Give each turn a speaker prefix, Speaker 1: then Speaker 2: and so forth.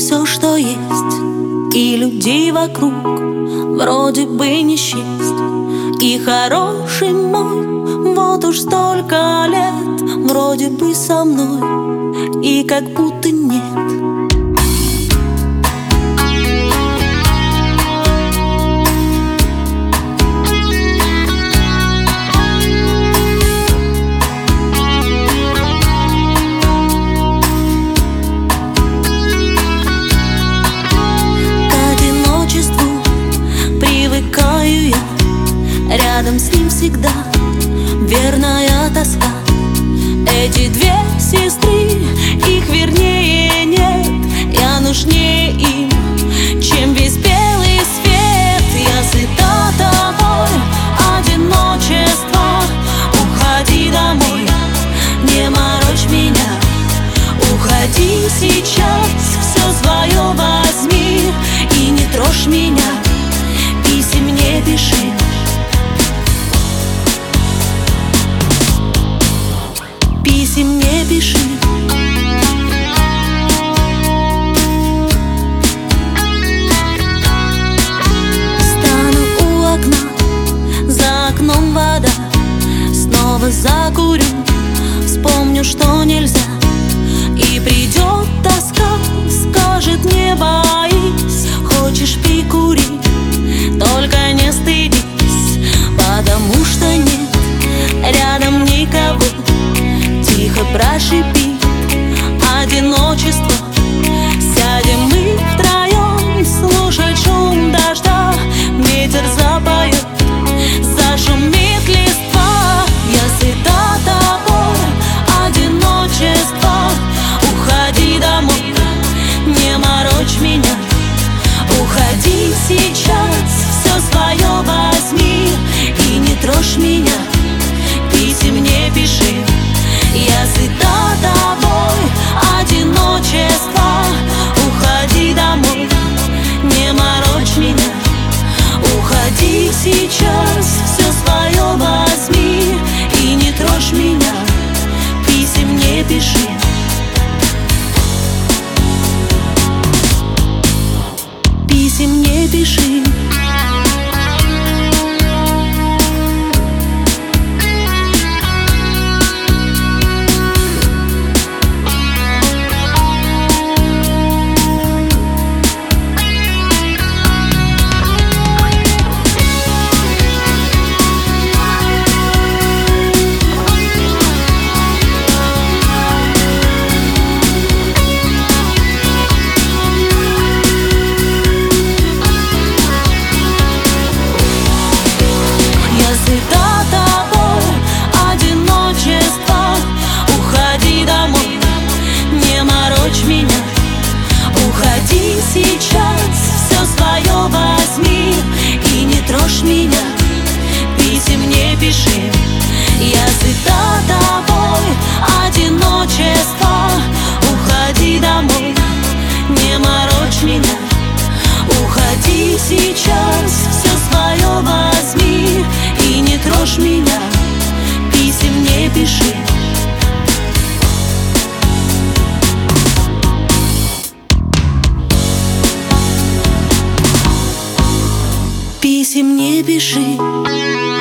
Speaker 1: все, что есть, и людей вокруг вроде бы не счесть. И хороший мой, вот уж столько лет вроде бы со мной, и как будто нет.
Speaker 2: Рядом с ним всегда верная тоска. Эти две сестры, их вернее нет. Я нужнее им, чем весь белый свет. Я сыта тобой, одиночество. Уходи домой, не морочь меня. Уходи сейчас, все свое возьми и не трожь меня. Писем не пиши. Писем не пиши. Стану у окна, за окном вода. Снова закурю, вспомню, что нельзя. И придет тоска, скажет: не боись, хочешь прикури, только не стыдись, потому что нет рядом никого. Тихо прошипит одиночество. Сядем мы втроем, слушать шум дождя. Ветер запоет, зашумит листва. Я сыта тобой, одиночество. Уходи домой, не морочь меня. Уходи сейчас, все свое возьми и не трожь меня. Писем не пиши. Я сыта тобой, одиночество. Уходи домой, не морочь меня. Уходи сейчас, все свое возьми и не трожь меня. Писем не пиши. Писем не пиши. Уходи сейчас, все свое возьми и не трожь меня. Писем не пиши. Я сыта тобой, одиночество. Уходи домой, не морочь меня. Уходи сейчас, все свое возьми и не трожь меня. Писем не пиши. Писем не пиши.